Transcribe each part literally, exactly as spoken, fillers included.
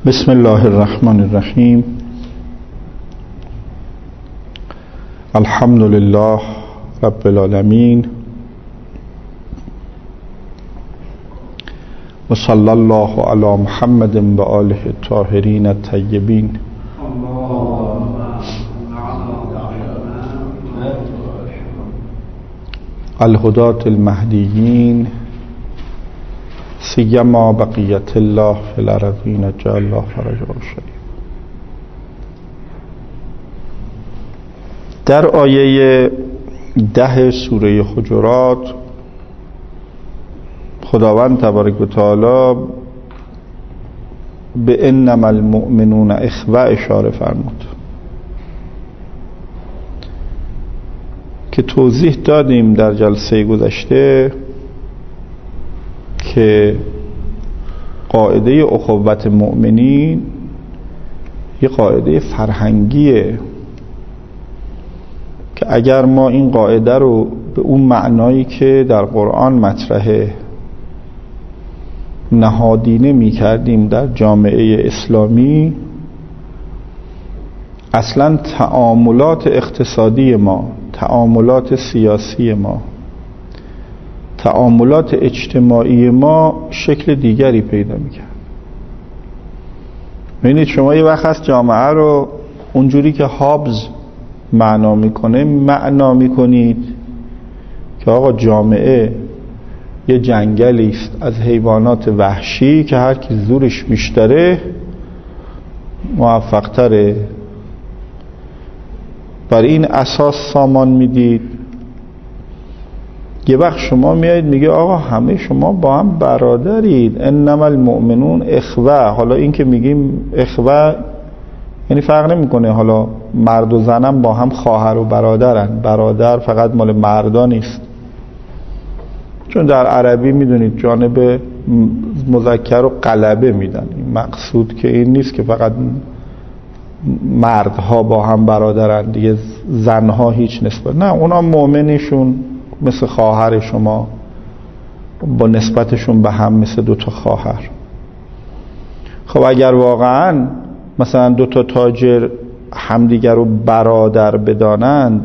بسم الله الرحمن الرحیم. الحمد لله رب العالمین و صلی الله علی محمد و آله الطاهرین الطیبین. الهداة المهدیین سیما بقیت الله فی الارضین جعل الله فرجه الشریف. در آیه ده سوره حجرات خداوند تبارک و تعالی به انما المؤمنون اخوه اشاره فرمود که توضیح دادیم در جلسه گذشته که قاعده اخوت مؤمنین یه قاعده فرهنگیه که اگر ما این قاعده رو به اون معنایی که در قرآن مطرحه نهادینه می کردیم در جامعه اسلامی، اصلا تعاملات اقتصادی ما، تعاملات سیاسی ما، تعاملات اجتماعی ما شکل دیگری پیدا می‌کرد. ببینید شما یه وقت هست جامعه رو اونجوری که هابز معنا میکنه معنا میکنید که آقا جامعه یه جنگلی است از حیوانات وحشی که هر کی زورش بیشتره موفق تره. بر این اساس سامان میدید. یه وقت شما میایید میگه آقا همه شما با هم برادرید، انما المؤمنون اخوه. حالا این که میگیم اخوه یعنی فرق نمیکنه حالا مرد و زنم با هم خواهر و برادرن. برادر فقط مال مردا نیست، چون در عربی میدونید جانب مذکر رو غلبه میدن. مقصود که این نیست که فقط مردها با هم برادرن دیگه زنها هیچ نسبت نه، اونا مؤمنشون مثل خواهر شما، با نسبتشون به هم مثل دوتا خواهر. خب اگر واقعا مثلا دوتا تاجر همدیگر رو برادر بدانند،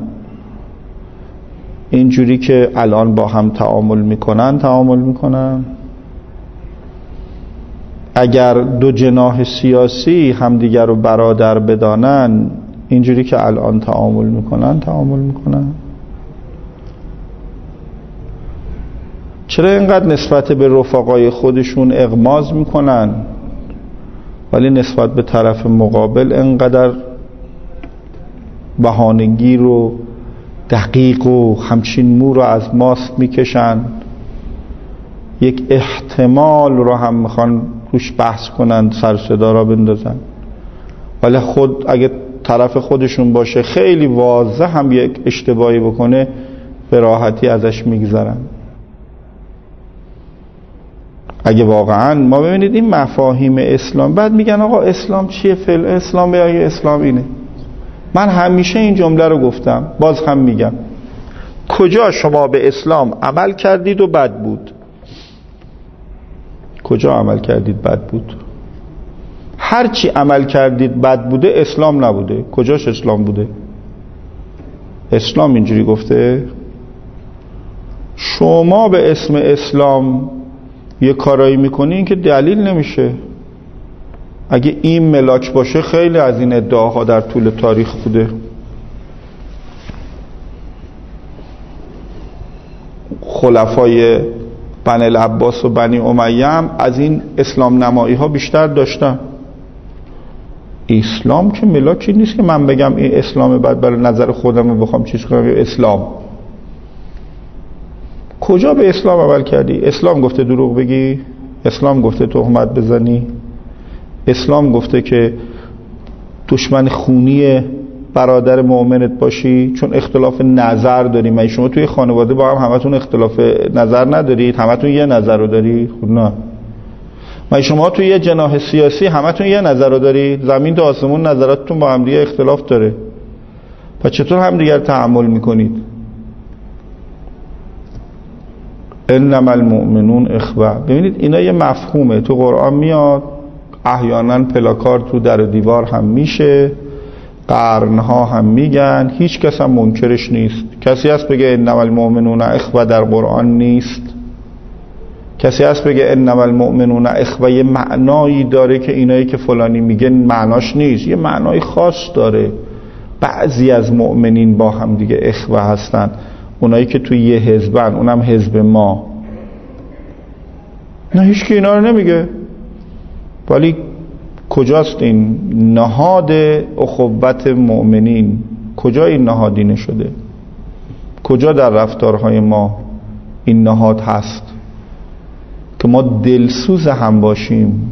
اینجوری که الان با هم تعامل میکنن تعامل میکنن. اگر دو جناح سیاسی همدیگر رو برادر بدانن، اینجوری که الان تعامل میکنن تعامل میکنن. چرا اینقدر نسبت به رفقای خودشون اغماض میکنن ولی نسبت به طرف مقابل اینقدر بهانه‌گیر و دقیق و همچین مو رو از ماست میکشن؟ یک احتمال رو هم میخوان روش بحث کنن، سر صدا را بندازن، ولی خود اگه طرف خودشون باشه خیلی واضح هم یک اشتباهی بکنه به راحتی ازش میگذرن. اگه واقعا ما ببینید این مفاهیم اسلام، بعد میگن آقا اسلام چیه؟ فعل اسلام به آیه اسلام اینه. من همیشه این جمله رو گفتم، باز هم میگم، کجا شما به اسلام عمل کردید و بد بود؟ کجا عمل کردید بد بود؟ هر چی عمل کردید بد بوده اسلام نبوده. کجاش اسلام بوده؟ اسلام اینجوری گفته؟ شما به اسم اسلام یه کارایی میکنین که دلیل نمیشه. اگه این ملاک باشه خیلی از این ادعاها در طول تاریخ بوده. خلفای بنی العباس و بنی امیه هم از این اسلام نمایی ها بیشتر داشتن. اسلام که ملاکی نیست که من بگم این اسلام بعد برای نظر خودم رو بخوام چیز کنم. اسلام کجا به اسلام عمل کردی؟ اسلام گفته دروغ بگی؟ اسلام گفته تهمت بزنی؟ اسلام گفته که دشمن خونی برادر مؤمنت باشی چون اختلاف نظر داری؟ مگه شما توی خانواده با هم همتون اختلاف نظر ندارید؟ همتون یه نظر رو دارید؟ خب نه. مگه شما توی یه جناح سیاسی همتون یه نظر رو دارید؟ زمین تا آسمون نظراتتون با هم دیگه اختلاف داره. پس چطور هم دیگر تحمل میکنید؟ انما المؤمنون اخوه. ببینید اینا یه مفهومه تو قرآن میاد، احیانا پلاکار تو در و دیوار هم میشه، قرنها هم میگن، هیچ کس هم منکرش نیست. کسی هست بگه انما المؤمنون اخوه در قرآن نیست؟ کسی هست بگه انما المؤمنون اخوه یه معنایی داره که اینایی که فلانی میگه معناش نیست؟ یه معنای خاص داره. بعضی از مؤمنین با هم دیگه اخوه هستن، اونایی که توی یه حزبن، اونم حزب ما. نه هیچ که اینا رو نمیگه. ولی کجاست این نهاد اخوت مؤمنین؟ کجا این نهادینه شده؟ کجا در رفتارهای ما این نهاد هست که ما دلسوز هم باشیم؟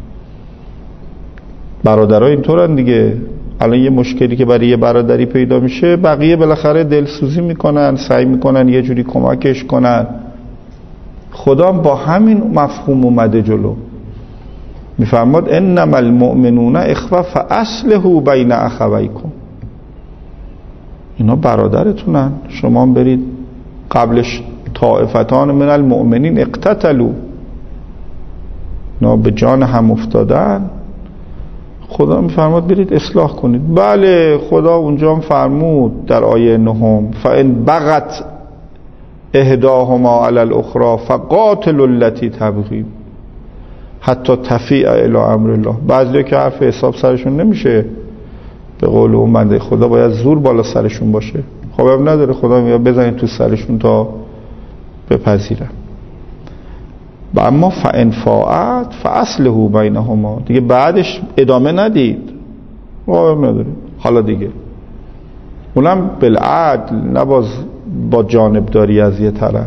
برادرها اینطورن دیگه. الان یه مشکلی که برای یه برادری پیدا میشه، بقیه بالاخره دلسوزی میکنن، سعی میکنن یه جوری کمکش کنن. خدا با همین مفهوم اومده جلو، میفرماد انما المؤمنون اخوه فاصلحوا بین اخویکم. اینا برادرتونن، شما برید قبلش طائفتان من المؤمنین اقتتلوا، اینا به جان هم افتادن. خدا میفرماد برید اصلاح کنید. بله خدا اونجا هم فرمود در آیه نهم فان بغت احداهما علی الاخرى فقاتلوا التي تبغي حتی تفیع الی امر الله. بعضیا که حرف حساب سرشون نمیشه، به قول اون بنده خدا باید زور بالا سرشون باشه. خب هم نداره، خدا میگه بزنید تو سرشون تا بپذیرن. و اما فان فاعت فاصلحوا بینهما، دیگه بعدش ادامه ندید، خب هم نداره. حالا دیگه اونم بالعدل، نباز با جانبداری از یه طرف.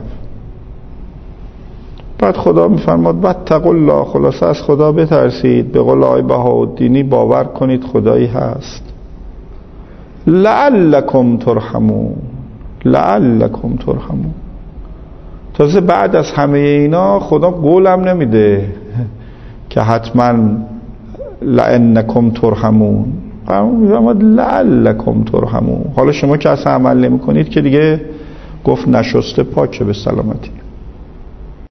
بعد خدا میفرماد واتقوا الله، خلاصه از خدا بترسید. به قول آقای بهاءالدینی باور کنید خدایی هست. لعلکم ترحمون، لعلکم ترحمون. تازه بعد از همه اینا خدا قولم نمیده که حتما لعنکم ترحمون، میفرماد لعلکم ترحمون. حالا شما که اصلا عمل نمی کنید که دیگه گفت نشسته پاکه به سلامتی.